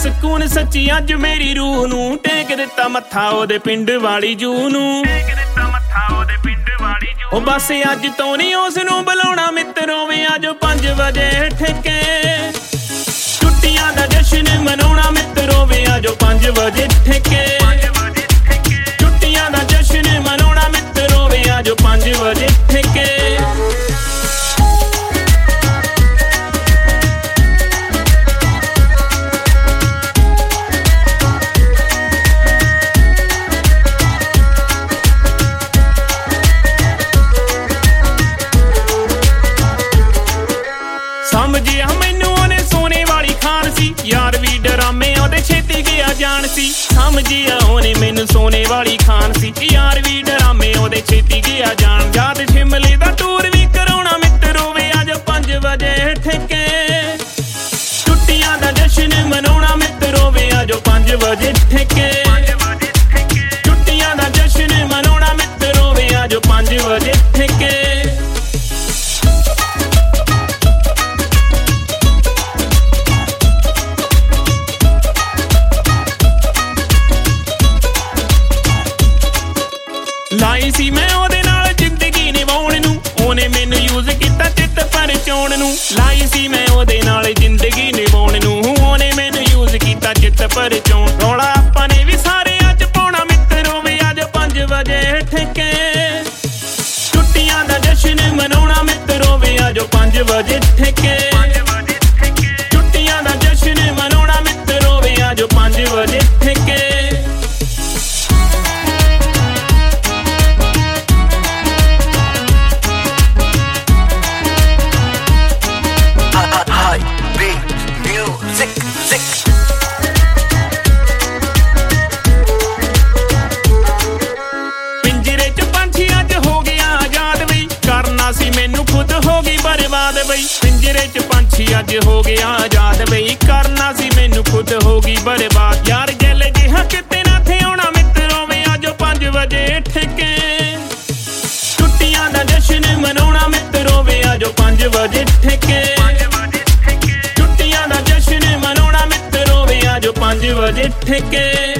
ਸਕੂਨ ਸੱਚੀ ਅੱਜ ਮੇਰੀ ਰੂਹ ਨੂੰ ਟੇਕ ਦਿੱਤਾ ਮੱਥਾ ਉਹਦੇ ਪਿੰਡ ਵਾਲੀ ਜੂ ਨੂੰ ਉਹ ਬਸ ਅੱਜ ਤੋਂ ਨਹੀਂ ਉਸ ਨੂੰ ਬੁਲਾਉਣਾ ਮਿੱਤਰੋਂ ਵੇ ਆਜੋ 5 ਵਜੇ ਠੇਕੇ ਛੁੱਟੀਆਂ ਦਾ ਜਸ਼ਨ ਮਨਾਉਣਾ ਮਿੱਤਰੋਂ ਵੇ ਆਜੋ 5 ਵਜੇ ਠੇਕੇ ਛੁੱਟੀਆਂ ਦਾ ਜਸ਼ਨ ਮਨਾਉਣਾ ਮਿੱਤਰੋਂ ਵੇ ਆਜੋ 5 ਵਜੇ ਠੇਕੇ ਸਮਝਿਆ ਮੈਨੂੰ ਉਹਨੇ ਸੋਨੇ ਵਾਲੀ ਖਾਨ ਸੀ ਯਾਰ ਵੀ ਡਰਾਮੇ ਉਹਦੇ ਛੇਤੀ ਗਿਆ ਜਾਣ ਸੀ ਸਮਝਿਆ ਉਹਨੇ ਮੈਨੂੰ ਸੋਨੇ ਵਾਲੀ ਖਾਨ ਸੀ ਯਾਰ ਵੀ ਡਰਾਮੇ ਉਹਦੇ ਛੇਤੀ ਗਿਆ ਜਾਣ ਯਾਦ ਸ਼ਿਮਲੇ ਦਾ ਟੂਰ ਵੀ ਕਰਾਉਣਾ ਮਿੱਤਰੋ ਵੇ ਆਜੋ 5 ਵਜੇ ਠੇਕੇ ਛੁੱਟੀਆਂ ਦਾ ਜਸ਼ਨ ਮਨਾਉਣਾ ਮਿੱਤਰੋ ਵੇ ਆਜੋ 5 ਵਜੇ ਠੇਕੇ ਛੁੱਟੀਆਂ ਦਾ ਜਸ਼ਨ ਮਨਾਉਣਾ ਮਿੱਤਰੋ ਵੇ ਆਜੋ 5 ਵਜੇ ਠੇਕੇ ਲਾਈ ਸੀ ਮੈਂ ਉਹਦੇ ਨਾਲ ਜ਼ਿੰਦਗੀ ਨਿਭਾਉਣ ਨੂੰ ਉਹਨੇ ਮੈਨੂੰ ਯੂਜ਼ ਕੀਤਾ ਚਿੱਤ ਪਰਚਾਉਣ ਨੂੰ ਲਾਈ ਸੀ ਮੈਂ ਉਹਦੇ ਨਾਲ ਜ਼ਿੰਦਗੀ ਨਿਭਾਉਣ ਨੂੰ ਉਹਨੇ ਮੈਨੂੰ ਯੂਜ਼ ਕੀਤਾ ਚਿੱਤ ਪਰਚਾਉਣ ਰੌਲਾ ਆਪਾਂ ਨੇ ਵੀ ਸਾਰੇ ਅੱਜ ਪਾਉਣਾ ਮਿੱਤਰੋ ਵੇ ਆਜੋ 5 ਵਜੇ ਠੇਕੇ ਛੁੱਟੀਆਂ ਦਾ ਜਸ਼ਨ ਮਨਾਉਣਾ ਮਿੱਤਰੋ ਵੇ ਆਜੋ 5 ਵਜੇ ਠੇਕੇ ਛੁੱਟੀਆਂ ਦਾ ਜਸ਼ਨ ਮਨਾਉਣਾ ਮਿੱਤਰੋ ਵੇ ਆਜੋ 5 ਵਜੇ ਠੇਕੇ ਪਿੰਜਰੇ ਚ ਪੰਛੀ ਅੱਜ ਹੋ ਗਿਆ ਆਜ਼ਾਦ ਬਈ ਕਰਨਾ ਸੀ ਮੈਨੂੰ ਖੁਦ ਹੋ ਗਈ ਬਰਬਾਦ ਬਈ ਪਿੰਜਰੇ ਚ ਪੰਛੀ ਅੱਜ ਹੋ ਗਿਆ ਆਜ਼ਾਦ ਬਈ ਕਰਨਾ ਸੀ ਮੈਨੂੰ ਖੁਦ ਹੋ ਗਈ ਬਰਬਾਦ ਯਾਰ ਜੈਲ ਜਿਹਾ ਕਿਤੇ ਨਾ ਥੇ ਆਉਣਾ ਮਿੱਤਰੋ ਵੇ ਆਜੋ 5 ਵਜੇ ਠੇਕੇ ਛੁੱਟੀਆਂ ਦਾ ਜਸ਼ਨ ਮਨਾਉਣਾ ਮਿੱਤਰੋ ਵੇ ਆਜੋ 5 ਵਜੇ ਠੇਕੇ ਛੁੱਟੀਆਂ ਦਾ ਜਸ਼ਨ ਮਨਾਉਣਾ ਮਿੱਤਰੋ ਵੇ ਆਜੋ 5 ਵਜੇ ਠੇਕੇ